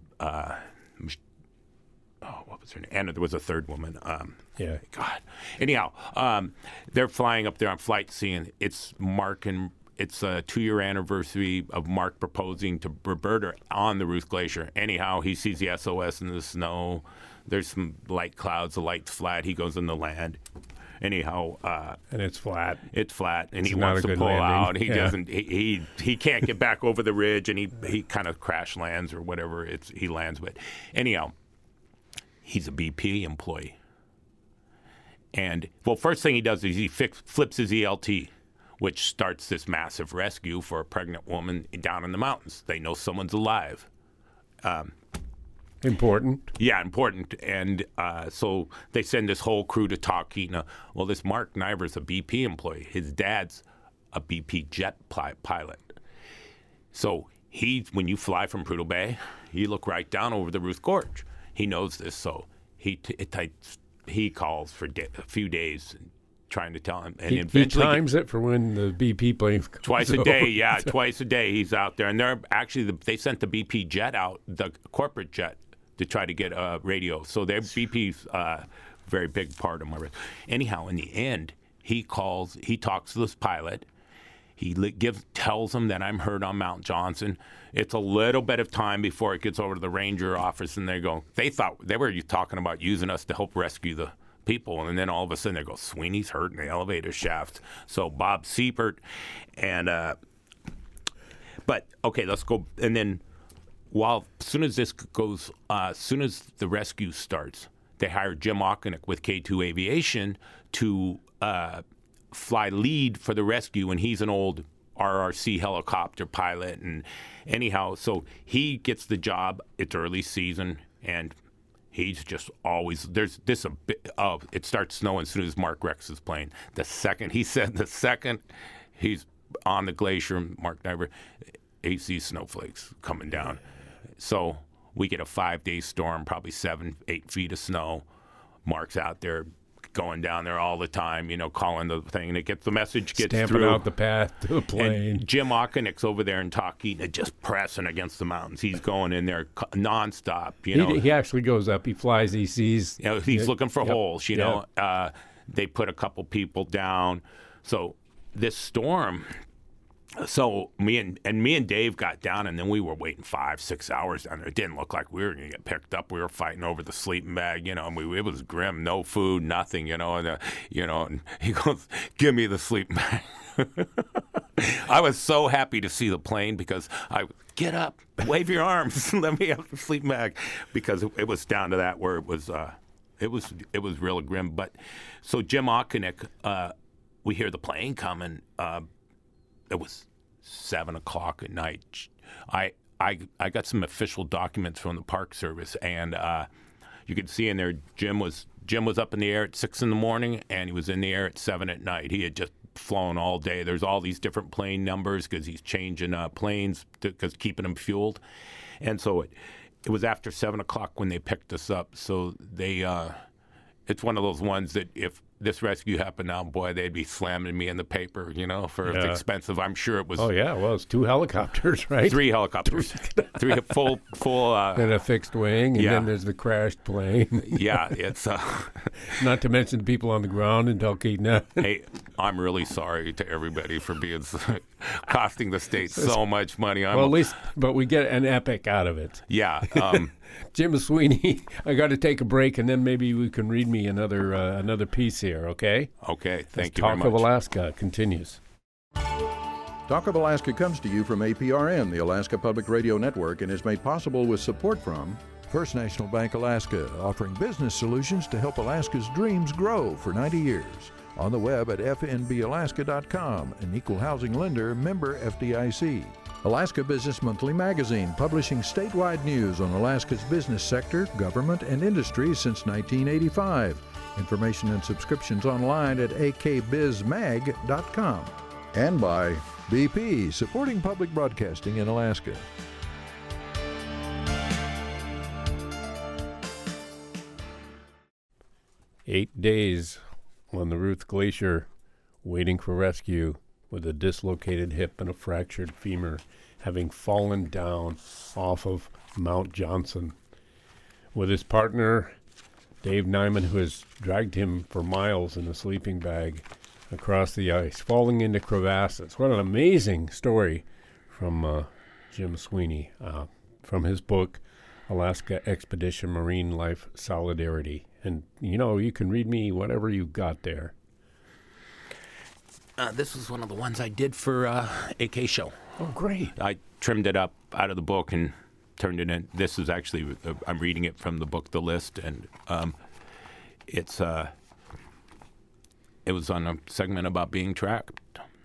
what was her name? And there was a third woman. Yeah. God. Anyhow, they're flying up there on flight seeing it's Mark and. It's a 2-year anniversary of Mark proposing to Roberta on the Ruth Glacier. Anyhow, he sees the SOS in the snow. There's some light clouds. The light's flat. He goes in the land. Anyhow, and it's flat. It's flat, and he not wants a to good pull landing. out. He doesn't. He can't get back over the ridge, and he kind of crash lands or whatever he lands with. Anyhow, he's a BP employee, and well, first thing he does is he flips his ELT, which starts this massive rescue for a pregnant woman down in the mountains. They know someone's alive. Important. Yeah, important. And so they send this whole crew to Talkeetna. Well, this Mark Niver's a BP employee. His dad's a BP jet pilot. So when you fly from Prudhoe Bay, you look right down over the Ruth Gorge. He knows this, so he calls for a few days trying to tell him. And he times it for when the BP plane comes twice a day, yeah, twice a day he's out there. And they sent the BP jet out, the corporate jet, to try to get a radio. So their BP's a very big part of my risk. Anyhow, in the end, he talks to this pilot. He tells him that I'm hurt on Mount Johnson. It's a little bit of time before it gets over to the ranger office, and they thought they were talking about using us to help rescue the people, and then all of a sudden they go, Sweeney's hurt in the elevator shaft. So Bob Siepert but okay, let's go. And then as soon as the rescue starts, they hire Jim Ockenick with K2 Aviation to fly lead for the rescue, and he's an old RRC helicopter pilot. And anyhow, so he gets the job. It's early season, and he's just always it starts snowing as soon as Mark wrecks his plane. The second he's on the glacier, Mark Niver, he sees snowflakes coming down. So we get a 5-day storm, probably 7-8 feet of snow. Mark's out there going down there all the time, calling the thing, and the message gets Stamping through. out the path to the plane. And Jim Ockenick's over there in Talkeetna just pressing against the mountains. He's going in there nonstop. He actually goes up. He flies. He sees. He's looking for holes. Yep. They put a couple people down. So this storm. So me and Dave got down, and then we were waiting 5-6 hours down there. It didn't look like we were going to get picked up. We were fighting over the sleeping bag, and it was grim. No food, nothing, and he goes, "Give me the sleeping bag." I was so happy to see the plane because get up, wave your arms, let me have the sleeping bag, because it was down to that where it was It was real grim. But so Jim Okonik, we hear the plane coming. It was 7 o'clock at night. I got some official documents from the Park Service, and you could see in there Jim was up in the air at 6 in the morning, and he was in the air at 7 at night. He had just flown all day. There's all these different plane numbers because he's changing planes because keeping them fueled, and so it was after 7 o'clock when they picked us up. So they, it's one of those ones that if this rescue happened now, boy, they'd be slamming me in the paper, for it's expensive. I'm sure it was. Oh yeah, well, it's 2 helicopters, right? 3 helicopters, 3 full. And a fixed wing, and then there's the crashed plane. Yeah, it's. Not to mention the people on the ground in Talkeetna. Hey, I'm really sorry to everybody for being costing the state so much money. Well, at least, but we get an epic out of it. Yeah. Jim Sweeney, I got to take a break, and then maybe we can read me another piece here, okay? Okay, thank you very much. Talk of Alaska continues. Talk of Alaska comes to you from APRN, the Alaska Public Radio Network, and is made possible with support from First National Bank Alaska, offering business solutions to help Alaska's dreams grow for 90 years. On the web at fnbalaska.com, an equal housing lender, member FDIC. Alaska Business Monthly magazine, publishing statewide news on Alaska's business sector, government, and industry since 1985. Information and subscriptions online at akbizmag.com. And by BP, supporting public broadcasting in Alaska. Eight days on the Ruth Glacier, waiting for rescue with a dislocated hip and a fractured femur, having fallen down off of Mount Johnson. With his partner, Dave Nyman, who has dragged him for miles in a sleeping bag across the ice, falling into crevasses. What an amazing story from Jim Sweeney, from his book, Alaska Expedition Marine Life Solidarity. And, you can read me whatever you got there. This was one of the ones I did for AK Show. Oh, great. I trimmed it up out of the book and turned it in. This is actually, I'm reading it from the book, The List, and it was on a segment about being tracked.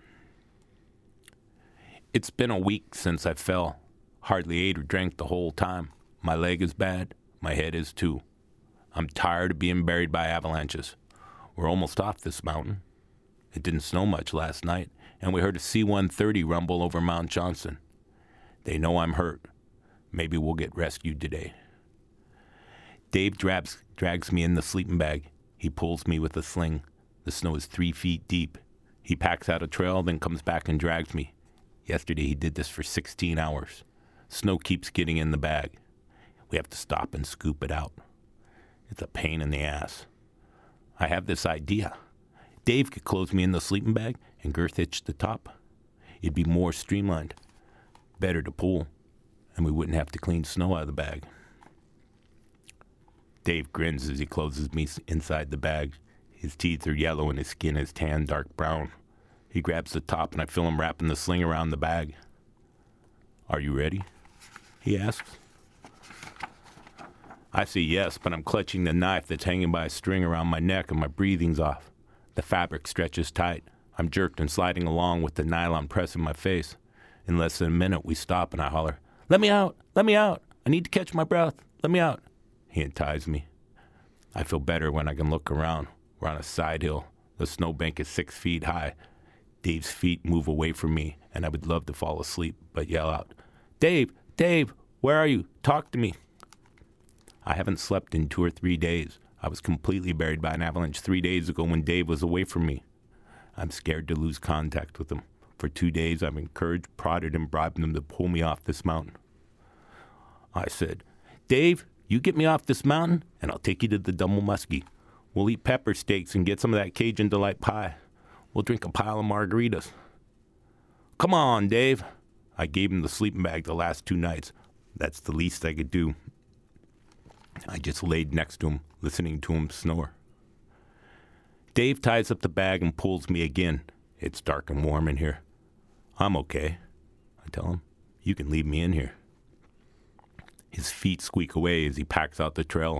It's been a week since I fell. Hardly ate or drank the whole time. My leg is bad. My head is too. I'm tired of being buried by avalanches. We're almost off this mountain. It didn't snow much last night, and we heard a C-130 rumble over Mount Johnson. They know I'm hurt. Maybe we'll get rescued today. Dave drags me in the sleeping bag. He pulls me with a sling. The snow is 3 feet deep. He packs out a trail, then comes back and drags me. Yesterday he did this for 16 hours. Snow keeps getting in the bag. We have to stop and scoop it out. It's a pain in the ass. I have this idea. Dave could close me in the sleeping bag and girth hitch the top. It'd be more streamlined, better to pull, and we wouldn't have to clean snow out of the bag. Dave grins as he closes me inside the bag. His teeth are yellow and his skin is tan, dark brown. He grabs the top and I feel him wrapping the sling around the bag. Are you ready? He asks. I say yes, but I'm clutching the knife that's hanging by a string around my neck and my breathing's off. The fabric stretches tight. I'm jerked and sliding along with the nylon pressing my face. In less than a minute, we stop and I holler, "Let me out! Let me out! I need to catch my breath! Let me out!" He unties me. I feel better when I can look around. We're on a side hill. The snowbank is 6 feet high. Dave's feet move away from me, and I would love to fall asleep, but yell out, "Dave! Dave! Where are you? Talk to me!" I haven't slept in 2 or 3 days. I was completely buried by an avalanche 3 days ago when Dave was away from me. I'm scared to lose contact with him. For 2 days, I've encouraged, prodded, and bribed him to pull me off this mountain. I said, "Dave, you get me off this mountain, and I'll take you to the Double Muskie. We'll eat pepper steaks and get some of that Cajun Delight pie. We'll drink a pile of margaritas." "Come on, Dave." I gave him the sleeping bag the last 2 nights. That's the least I could do. I just laid next to him, listening to him snore. Dave ties up the bag and pulls me again. It's dark and warm in here. "I'm okay," I tell him. "You can leave me in here." His feet squeak away as he packs out the trail.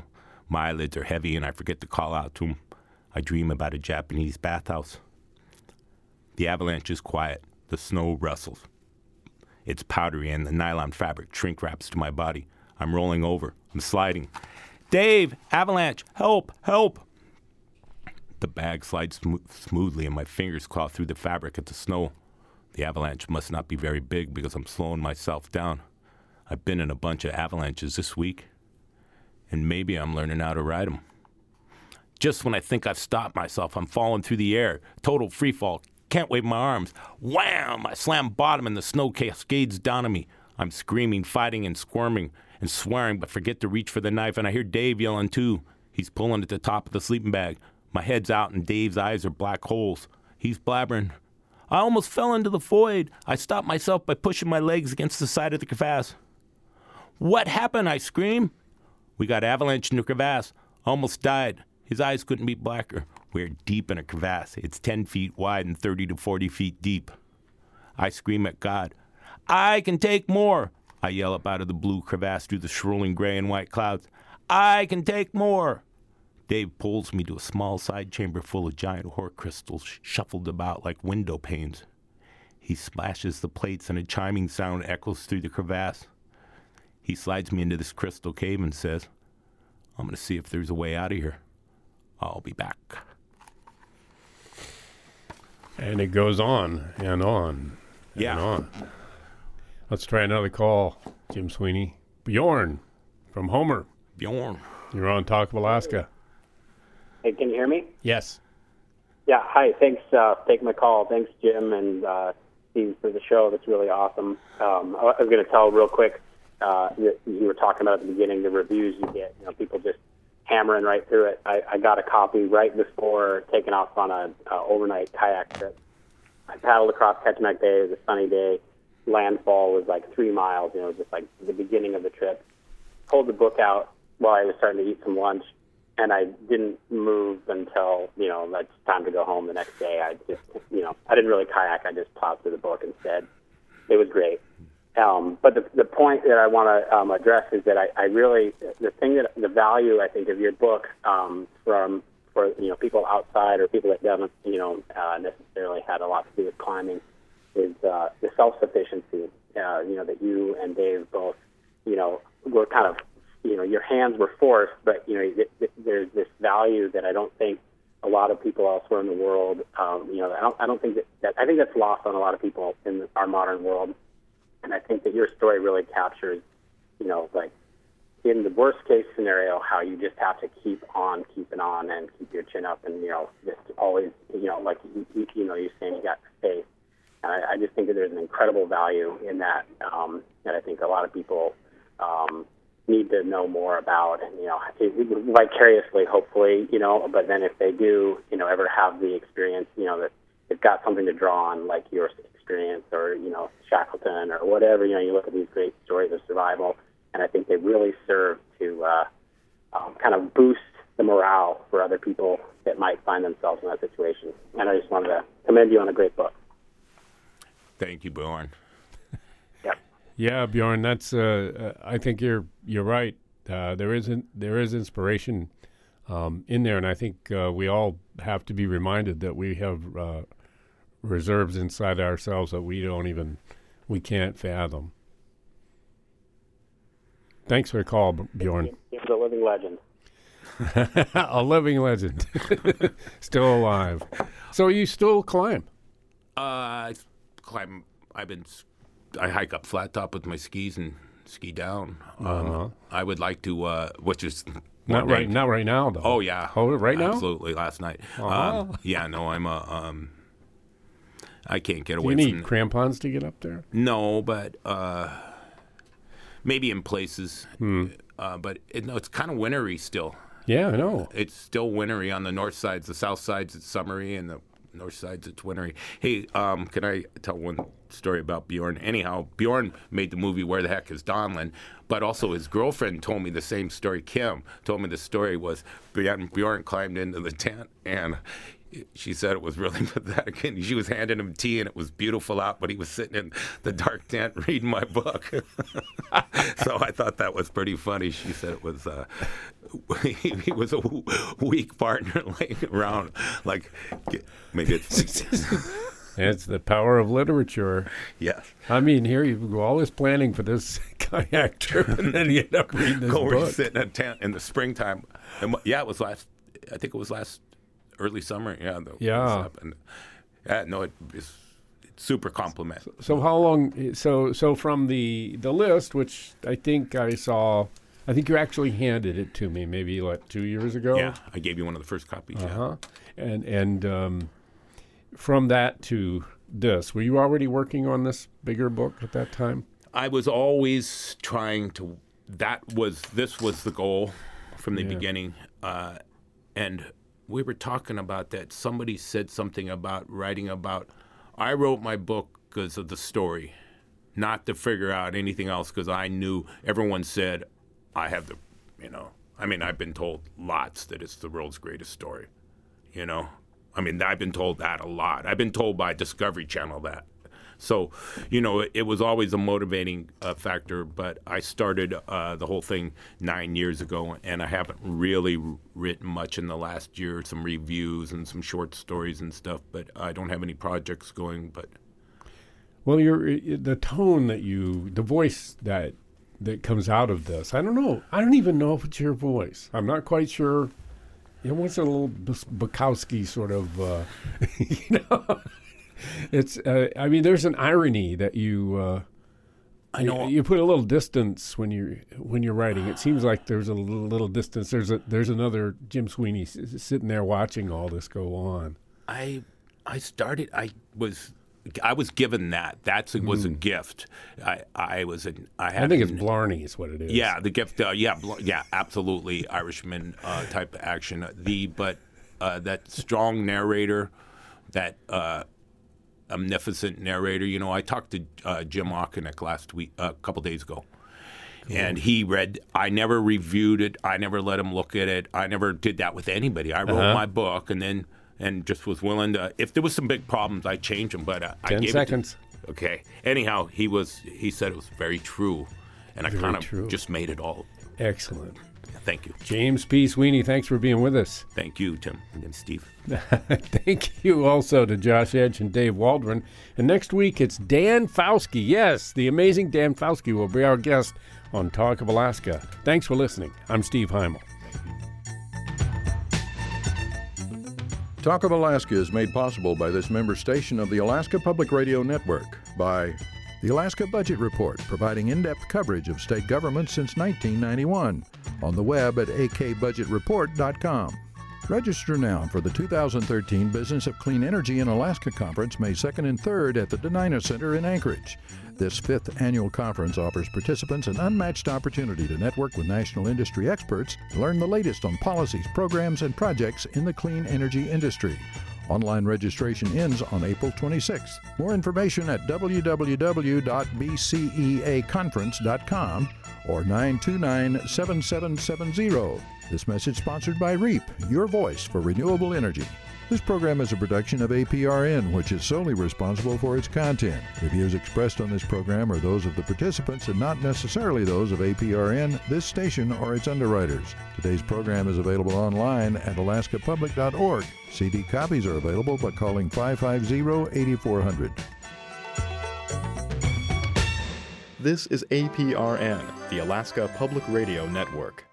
My eyelids are heavy and I forget to call out to him. I dream about a Japanese bathhouse. The avalanche is quiet. The snow rustles. It's powdery and the nylon fabric shrink wraps to my body. I'm rolling over. I'm sliding. Dave, avalanche, help, help. The bag slides smoothly and my fingers claw through the fabric at the snow. The avalanche must not be very big because I'm slowing myself down. I've been in a bunch of avalanches this week, and maybe I'm learning how to ride them. Just when I think I've stopped myself, I'm falling through the air. Total free fall. Can't wave my arms. Wham! I slam bottom and the snow cascades down on me. I'm screaming, fighting, and squirming and swearing, but forget to reach for the knife, and I hear Dave yelling too. He's pulling at the top of the sleeping bag. My head's out and Dave's eyes are black holes. He's blabbering. I almost fell into the void. I stopped myself by pushing my legs against the side of the crevasse. What happened? I scream. We got avalanche in the crevasse. Almost died. His eyes couldn't be blacker. We're deep in a crevasse. It's 10 feet wide and 30 to 40 feet deep. I scream at God. I can take more. I yell up out of the blue crevasse through the swirling gray and white clouds. I can take more. Dave pulls me to a small side chamber full of giant ore crystals shuffled about like window panes. He splashes the plates and a chiming sound echoes through the crevasse. He slides me into this crystal cave and says, I'm going to see if there's a way out of here. I'll be back. And it goes on and on and on. Let's try another call, Jim Sweeney. Bjorn from Homer. Bjorn. You're on Talk of Alaska. Hey, can you hear me? Yes. Yeah, hi. Thanks for taking my call. Thanks, Jim and Steve, for the show. That's really awesome. I was going to tell real quick, you were talking about at the beginning the reviews you get, people just hammering right through it. I got a copy right before taking off on an overnight kayak trip. I paddled across Ketchinak Bay. It was a sunny day. Landfall was like 3 miles, just like the beginning of the trip. Pulled the book out while I was starting to eat some lunch, and I didn't move until, it's time to go home the next day. I just, I didn't really kayak. I just plowed through the book instead. It was great. But the point that I want to address is that I really, the value, I think, of your book for people outside or people that haven't, necessarily had a lot to do with climbing is the self-sufficiency, that you and Dave both, were kind of, your hands were forced, but, there's this value that I don't think a lot of people elsewhere in the world, I don't think that I think that's lost on a lot of people in our modern world. And I think that your story really captures, like in the worst case scenario, how you just have to keep on keeping on and keep your chin up and, just always, like, you're saying you got faith. And I just think that there's an incredible value in that, that I think a lot of people need to know more about and, vicariously, hopefully, but then if they do, ever have the experience, that they've got something to draw on, like your experience or, Shackleton or whatever, you look at these great stories of survival, and I think they really serve to kind of boost the morale for other people that might find themselves in that situation. And I just wanted to commend you on a great book. Thank you, Bjorn. Yeah, Bjorn, that's. I think you're right. There is inspiration in there, and I think we all have to be reminded that we have reserves inside ourselves that we can't fathom. Thanks for the call, Bjorn. He was a living legend. A living legend, still alive. So you still climb? I climb. I hike up Flat Top with my skis and ski down. I would like to, which is not right now though. Oh yeah. Oh, right now? Absolutely. Last night. Yeah. No, I'm I can't get away. Do you need crampons to get up there? No, but maybe in places. But it's kind of wintry still. Yeah, I know. It's still wintry on the north sides. The south sides it's summery, and the north sides it's wintry. Hey, can I tell one story about Bjorn? Anyhow, Bjorn made the movie Where the Heck is Donlin, but also his girlfriend told me the same story. Kim told me the story was Bjorn climbed into the tent, and she said it was really pathetic. And she was handing him tea, and it was beautiful out, but he was sitting in the dark tent reading my book. So I thought that was pretty funny. She said it was he was a weak partner laying around. Like, maybe it's... It's the power of literature. Yes. I mean, here you go, all this planning for this kayak trip, and then you end up reading this We're book. sitting in a tent in the springtime. And, it was last early summer. Yeah. Yeah. And, no, it's super compliment. So how long? So from the list, which I think I saw, I think you actually handed it to me maybe 2 years ago. Yeah, I gave you one of the first copies. Uh-huh. And from that to this, were you already working on this bigger book at that time? I was always trying to. This was the goal from the beginning, and we were talking about that. Somebody said something about writing about. I wrote my book because of the story, not to figure out anything else. Because I knew everyone said I have the, I mean, I've been told lots that it's the world's greatest story, I mean, I've been told that a lot. I've been told by Discovery Channel that. So, it was always a motivating factor, but I started the whole thing 9 years ago, and I haven't really written much in the last year, some reviews and some short stories and stuff, but I don't have any projects going. But well, the tone the voice that comes out of this, I don't know. I don't even know if it's your voice. I'm not quite sure. It was a little Bukowski sort of, It's. I mean, there's an irony that you. I know you put a little distance when you're writing. It seems like there's a little distance. There's another Jim Sweeney sitting there watching all this go on. I was given that. Was a gift. I think it's Blarney is what it is. Yeah, the gift. Yeah, absolutely Irishman type of action. But that strong narrator, that omnipotent narrator. I talked to Jim Ockenick last week, a couple days ago, and he read. I never reviewed it. I never let him look at it. I never did that with anybody. I wrote my book, and just was willing to. If there was some big problems, I changed them. But 10 seconds. Okay. Anyhow, he said it was very true, and I kind of just made it all. Excellent. Thank you. James P. Sweeney, thanks for being with us. Thank you, Tim and Steve. Thank you also to Josh Edge and Dave Waldron. And next week, it's Dan Fauske. Yes, the amazing Dan Fauske will be our guest on Talk of Alaska. Thanks for listening. I'm Steve Heimel. Talk of Alaska is made possible by this member station of the Alaska Public Radio Network, by the Alaska Budget Report, providing in-depth coverage of state government since 1991, on the web at akbudgetreport.com. Register now for the 2013 Business of Clean Energy in Alaska Conference, May 2nd and 3rd at the Denina Center in Anchorage. This 5th annual conference offers participants an unmatched opportunity to network with national industry experts and learn the latest on policies, programs, and projects in the clean energy industry. Online registration ends on April 26th. More information at www.bceaconference.com or 929-7770. This message sponsored by REAP, your voice for renewable energy. This program is a production of APRN, which is solely responsible for its content. The views expressed on this program are those of the participants and not necessarily those of APRN, this station, or its underwriters. Today's program is available online at alaskapublic.org. CD copies are available by calling 550-8400. This is APRN, the Alaska Public Radio Network.